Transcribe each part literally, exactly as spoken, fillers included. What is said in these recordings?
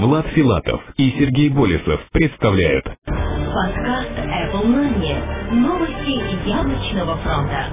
Влад Филатов и Сергей Болесов представляют подкаст Apple Money. Новости яблочного фронта.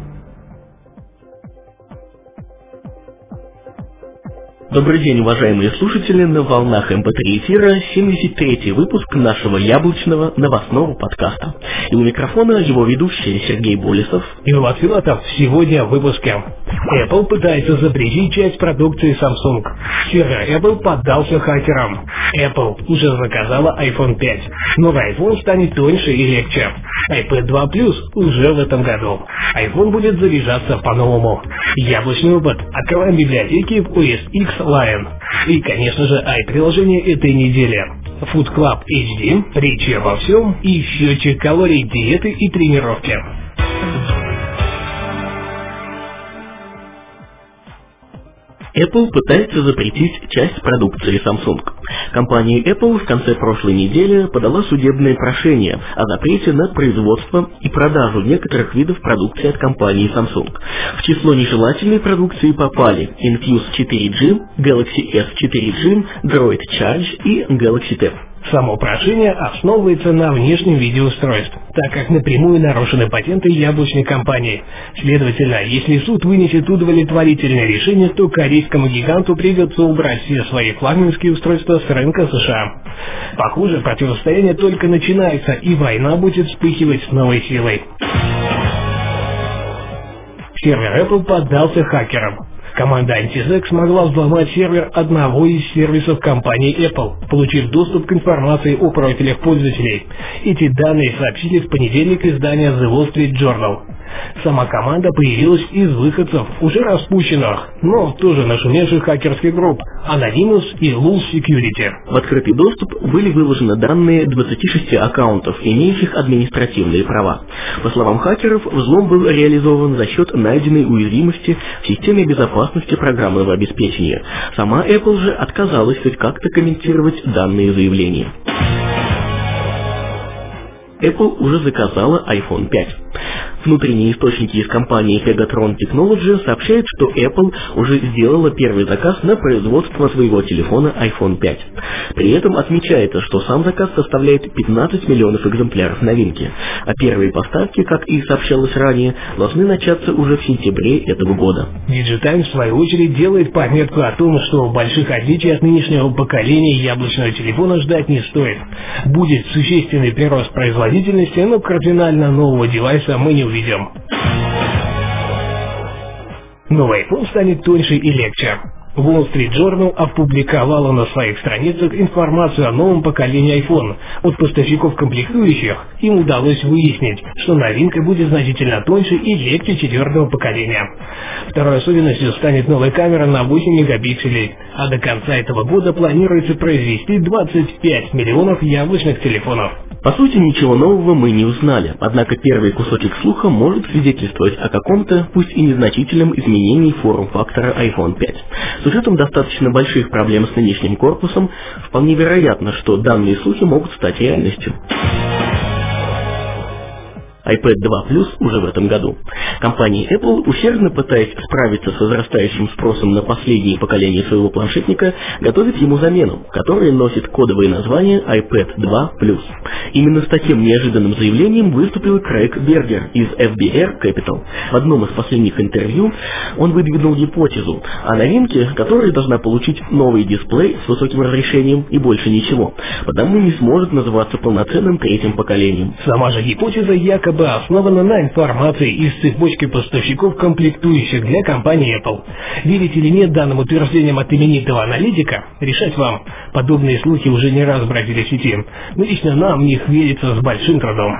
Добрый день, уважаемые слушатели, на волнах эм пэ три эфира семьдесят третий выпуск нашего яблочного новостного подкаста. И у микрофона его ведущие Сергей Болесов и Влад Филатов. Сегодня в выпуске. Apple пытается запретить часть продукции Samsung. Вчера Apple поддался хакерам. Apple уже заказала айфон пять. Новый iPhone станет тоньше и легче. iPad два плюс уже в этом году. iPhone будет заряжаться по-новому. Яблочный опыт. Открываем библиотеки в о эс икс Lion. И, конечно же, i-приложение этой недели. Food Club эйч ди, речи обо всем и счетчик калорий, диеты и тренировки. Apple пытается запретить часть продукции Samsung. Компания Apple в конце прошлой недели подала судебное прошение о запрете на производство и продажу некоторых видов продукции от компании Samsung. В число нежелательной продукции попали Infuse четыре джи, Galaxy эс четыре джи, Droid Charge и Galaxy Tab. Само прошение основывается на внешнем виде устройств, так как напрямую нарушены патенты яблочной компании. Следовательно, если суд вынесет удовлетворительное решение, то корейскому гиганту придется убрать все свои флагманские устройства с рынка США. Похоже, противостояние только начинается, и война будет вспыхивать с новой силой. Сервер Apple поддался хакерам. Команда Antisec смогла взломать сервер одного из сервисов компании Apple, получив доступ к информации о профилях пользователей. Эти данные сообщили в понедельник издание The Wall Street Journal. Сама команда появилась из выходцев, уже распущенных, но тоже нашумевших хакерских групп Anonymous и Lulz Security. В открытый доступ были выложены данные двадцати шести аккаунтов, имеющих административные права. По словам хакеров, взлом был реализован за счет найденной уязвимости в системе безопасности программного обеспечения. Сама Apple же отказалась хоть как-то комментировать данные заявления. Apple уже заказала айфон пять. Внутренние источники из компании Pegatron Technology сообщают, что Apple уже сделала первый заказ на производство своего телефона айфон пять. При этом отмечается, что сам заказ составляет пятнадцать миллионов экземпляров новинки, а первые поставки, как и сообщалось ранее, должны начаться уже в сентябре этого года. Digitimes, в свою очередь, делает пометку о том, что больших отличий от нынешнего поколения яблочного телефона ждать не стоит. Будет существенный прирост производительности, но кардинально нового девайса мы не увидим. Новый iPhone станет тоньше и легче. Wall Street Journal опубликовала на своих страницах информацию о новом поколении iPhone. От поставщиков комплектующих им удалось выяснить, что новинка будет значительно тоньше и легче четвертого поколения. Второй особенностью станет новая камера на восемь мегапикселей, а до конца этого года планируется произвести двадцать пять миллионов яблочных телефонов. По сути, ничего нового мы не узнали, однако первый кусочек слуха может свидетельствовать о каком-то, пусть и незначительном, изменении форм-фактора айфон пять. С учетом достаточно больших проблем с нынешним корпусом, вполне вероятно, что данные слухи могут стать реальностью. iPad два плюс уже в этом году. Компания Apple, усердно пытаясь справиться с возрастающим спросом на последнее поколение своего планшетника, готовит ему замену, которая носит кодовое название iPad два плюс. Именно с таким неожиданным заявлением выступил Крейг Бергер из эф би ар Capital. В одном из последних интервью он выдвинул гипотезу о новинке, которая должна получить новый дисплей с высоким разрешением и больше ничего, потому не сможет называться полноценным третьим поколением. Сама же гипотеза якобы основана на информации из цепочки поставщиков комплектующих для компании Apple. Верить или нет данным утверждениям от именитого аналитика, решать вам. Подобные слухи уже не раз бродили в сети, но лично нам в них верится с большим трудом.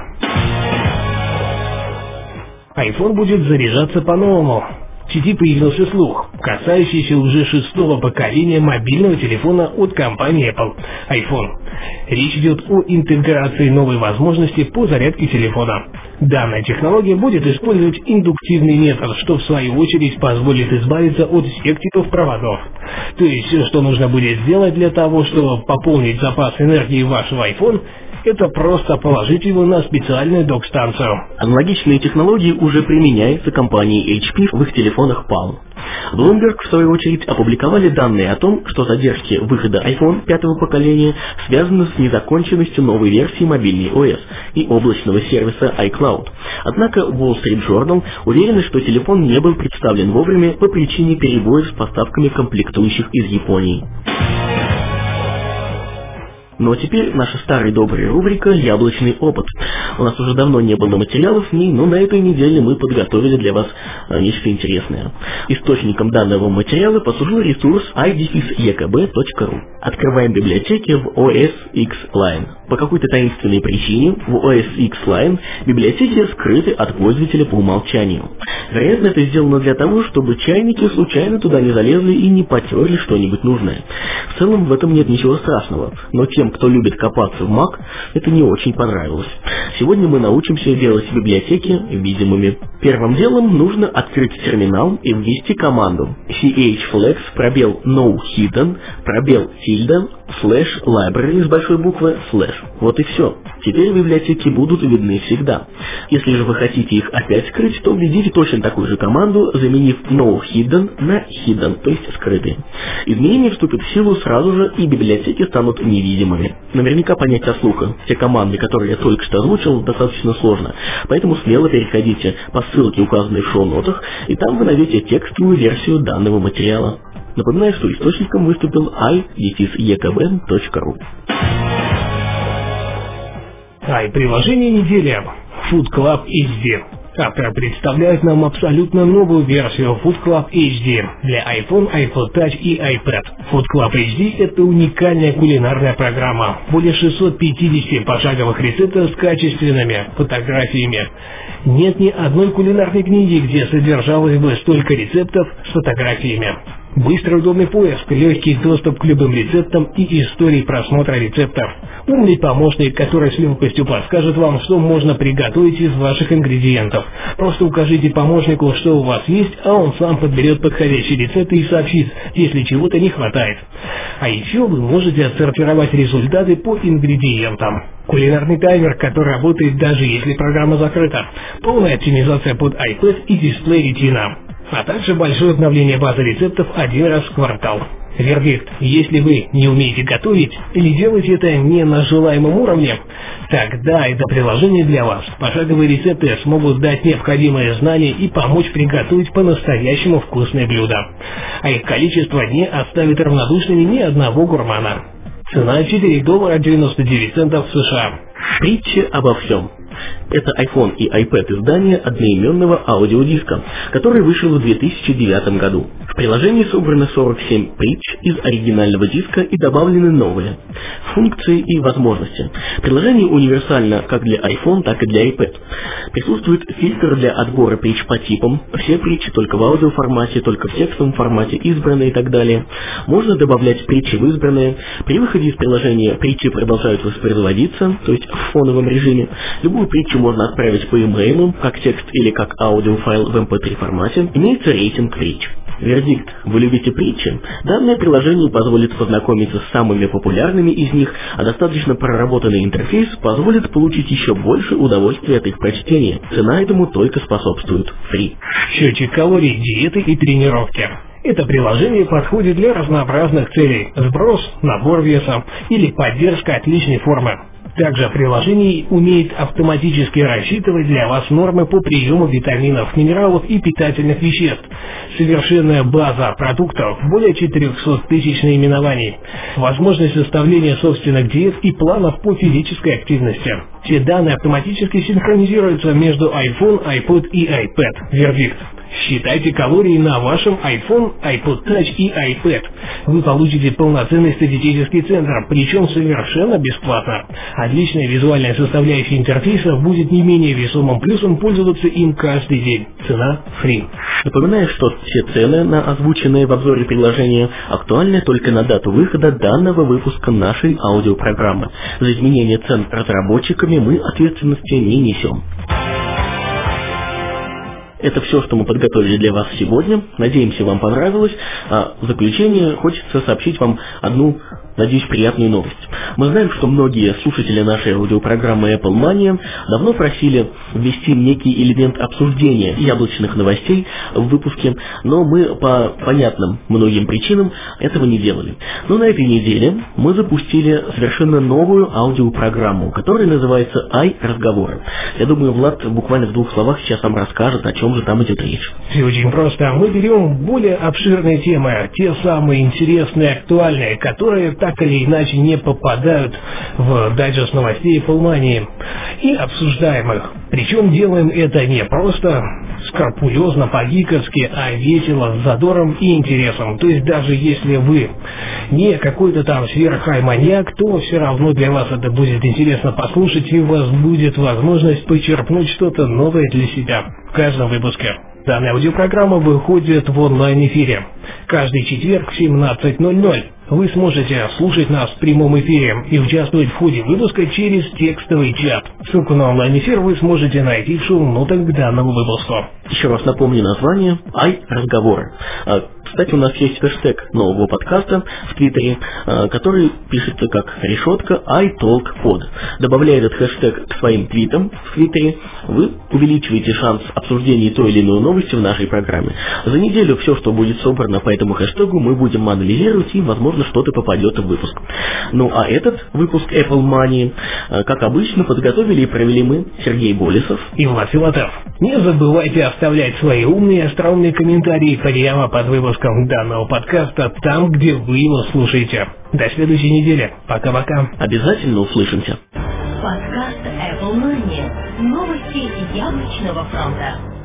iPhone будет заряжаться по-новому. В сети появился слух, касающийся уже шестого поколения мобильного телефона от компании Apple – iPhone. Речь идет о интеграции новой возможности по зарядке телефона. Данная технология будет использовать индуктивный метод, что в свою очередь позволит избавиться от всех типов проводов. То есть все, что нужно будет сделать для того, чтобы пополнить запас энергии вашего iPhone, Это просто положить его на специальную док-станцию. Аналогичные технологии уже применяются компанией эйч пи в их телефонах Palm. Bloomberg, в свою очередь, опубликовали данные о том, что задержки выхода iPhone пятого поколения связаны с незаконченностью новой версии мобильной о эс и облачного сервиса iCloud. Однако Wall Street Journal уверены, что телефон не был представлен вовремя по причине перебоев с поставками комплектующих из Японии. Ну а теперь наша старая добрая рубрика «Яблочный опыт». У нас уже давно не было материалов в ней, но на этой неделе мы подготовили для вас нечто интересное. Источником данного материала послужил ресурс ай дефис и кей би точка ру. Открываем библиотеки в о эс икс Line. По какой-то таинственной причине в о эс икс Line библиотеки скрыты от пользователя по умолчанию. Вероятно, это сделано для того, чтобы чайники случайно туда не залезли и не потерли что-нибудь нужное. В целом в этом нет ничего страшного, но тем, кто любит копаться в Mac, это не очень понравилось. Сегодня мы научимся делать библиотеки видимыми. Первым делом нужно открыть терминал и ввести команду chflex пробел no hidden пробел tilde slash library с большой буквы slash. Вот и все. Теперь библиотеки будут видны всегда. Если же вы хотите их опять скрыть, то введите точно такую же команду, заменив no hidden на hidden, то есть скрытый. Изменение вступит в силу сразу же, и библиотеки станут невидимыми. Наверняка понять со слуха те команды, которые я только что озвучил, достаточно сложно, поэтому смело переходите по ссылке, указанной в шоу-нотах, и там вы найдете текстовую версию данного материала. Напоминаю, что источником выступил ай дефис и кей би точка ру. Ай-приложение недели Food Club эйч ди. Автор представляет нам абсолютно новую версию Food Club эйч ди для iPhone, iPod Touch и iPad. Food Club эйч ди – это уникальная кулинарная программа. Более шестисот пятидесяти пошаговых рецептов с качественными фотографиями. Нет ни одной кулинарной книги, где содержалось бы столько рецептов с фотографиями. Быстрый удобный поиск, легкий доступ к любым рецептам и истории просмотра рецептов. Умный помощник, который с легкостью подскажет вам, что можно приготовить из ваших ингредиентов. Просто укажите помощнику, что у вас есть, а он сам подберет подходящие рецепты и сообщит, если чего-то не хватает. А еще вы можете отсортировать результаты по ингредиентам. Кулинарный таймер, который работает даже если программа закрыта. Полная оптимизация под iPad и дисплей Retina. А также большое обновление базы рецептов один раз в квартал. Вердикт: если вы не умеете готовить или делаете это не на желаемом уровне, тогда это приложение для вас. Пошаговые рецепты смогут дать необходимые знания и помочь приготовить по-настоящему вкусное блюдо. А их количество не оставит равнодушными ни одного гурмана. Цена четыре доллара девяносто девять центов США. Притча обо всем. Это iPhone и iPad издание одноименного аудиодиска, который вышел в две тысячи девятом году. В приложении собрано сорок семь притч из оригинального диска и добавлены новые функции и возможности. Приложение универсально как для iPhone, так и для iPad. Присутствует фильтр для отбора притч по типам, все притчи только в аудиоформате, только в текстовом формате, избранные и так далее. Можно добавлять притчи в избранные. При выходе из приложения притчи продолжают воспроизводиться, то есть в фоновом режиме. Любую притчу можно отправить по имейлу, как текст или как аудиофайл в эм пэ три формате. Имеется рейтинг притч. Вердикт: вы любите притчи? Данное приложение позволит познакомиться с самыми популярными из них, а достаточно проработанный интерфейс позволит получить еще больше удовольствия от их прочтения. Цена этому только способствует. Фри. Счетчик калорий, диеты и тренировки. Это приложение подходит для разнообразных целей: сброс, набор веса или поддержка отличной формы. Также приложение умеет автоматически рассчитывать для вас нормы по приему витаминов, минералов и питательных веществ. Совершенная база продуктов, более четырехсот тысяч наименований. Возможность составления собственных диет и планов по физической активности. Все данные автоматически синхронизируются между iPhone, iPod и iPad. Вердикт: считайте калории на вашем iPhone, iPod Touch и iPad. Вы получите полноценный статистический центр, причем совершенно бесплатно. Отличная визуальная составляющая интерфейса будет не менее весомым плюсом пользоваться им каждый день. Цена фри. Напоминаю, что все цены на озвученные в обзоре приложения актуальны только на дату выхода данного выпуска нашей аудиопрограммы. За изменение цен разработчиками мы ответственности не несем. Это все, что мы подготовили для вас сегодня. Надеемся, вам понравилось. А в заключение хочется сообщить вам одну надеюсь, приятную новость. Мы знаем, что многие слушатели нашей аудиопрограммы Apple Mania давно просили ввести некий элемент обсуждения яблочных новостей в выпуске, но мы по понятным многим причинам этого не делали. Но на этой неделе мы запустили совершенно новую аудиопрограмму, которая называется «Ай-разговоры». Я думаю, Влад буквально в двух словах сейчас вам расскажет, о чем же там идет речь. Все очень просто. Мы берем более обширные темы, те самые интересные, актуальные, которые так или иначе не попадают в дайджест новостей Apple Mania, и обсуждаем их. Причем делаем это не просто скрупулезно, по-гиковски, а весело, с задором и интересом. То есть даже если вы не какой-то там сверххай-маньяк, то все равно для вас это будет интересно послушать, и у вас будет возможность почерпнуть что-то новое для себя в каждом выпуске. Данная аудиопрограмма выходит в онлайн-эфире каждый четверг в семнадцать ноль ноль. Вы сможете слушать нас в прямом эфире и участвовать в ходе выпуска через текстовый чат. Ссылку на онлайн-эфир вы сможете найти в шоу-нотах к данному выпуску. Еще раз напомню название «Ай-разговоры». Кстати, у нас есть хэштег нового подкаста в Твиттере, который пишется как решетка iTalkPod. Добавляя этот хэштег к своим твитам в Твиттере, вы увеличиваете шанс обсуждения той или иной новости в нашей программе. За неделю все, что будет собрано по этому хэштегу, мы будем анализировать, и, возможно, что-то попадет в выпуск. Ну а этот выпуск Apple Mania, как обычно, подготовили и провели мы, Сергей Болесов и Влад Филатов. Не забывайте оставлять свои умные и остроумные комментарии прямо под выпуском данного подкаста, там, где вы его слушаете. До следующей недели. Пока-пока. Обязательно услышимся. Подкаст Apple Mania. Новости яблочного фронта.